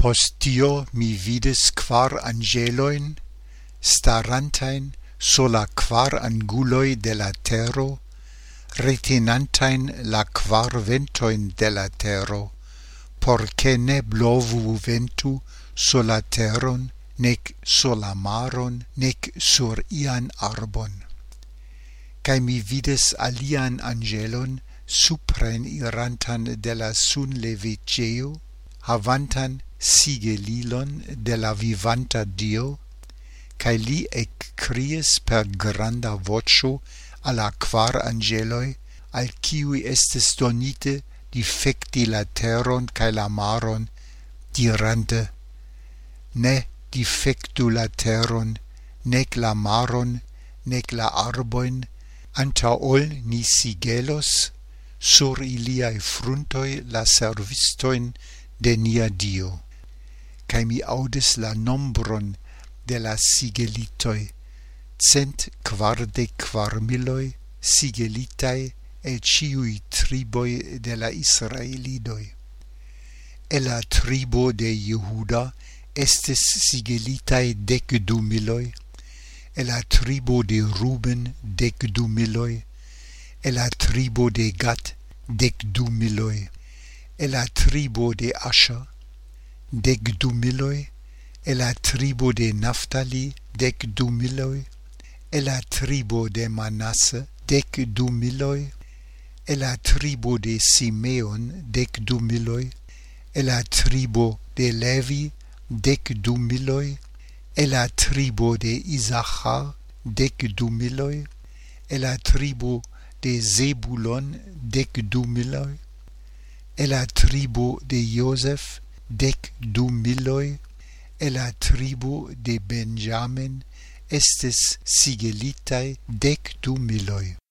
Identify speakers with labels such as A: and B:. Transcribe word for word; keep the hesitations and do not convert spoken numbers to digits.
A: Post tio mi vidis quar angeloin, starantain sola quar anguloi de la tero, retinantain la quar ventoin de la tero, porce ne blovu ventu sola teron, nec sola maron, nec sur ian arbon. Cae mi vidis alian angelon supren irantan de la sun levigeo, havantan sigelilon de la vivanta Dio, cae li eccriis per granda vocio alla quar angeloi, al ciui estes donite difecti la teron cae la maron, dirante: ne difectu la teron, nec la maron, nec la arboin, anta ol ni sigelos sur iliae fruntoi la servistoin de nia Dio. Cae mi audis la nombron de la sigelitoi, cent quardec quarmiloi sigelitae el ciui triboi de la Israelidoi. E la tribo de Jehuda estes sigelitae decdu miloi, e la tribo de Ruben decdu miloi, e la tribo de Gad decdu miloi, e la tribo de Asher decdu miloi, e la tribo de Naphtali decdu miloi, e la tribo de Manasse decdu miloi, e la tribo de Simeon decdu miloi, e la tribo de Levi decdu miloi, e la tribo de Isachar decdu miloi, e la tribo de Zebulon decdu miloi, e la tribo de Joseph decdu miloi, e la tribo de Benjamin estes sigelitae decdu miloi.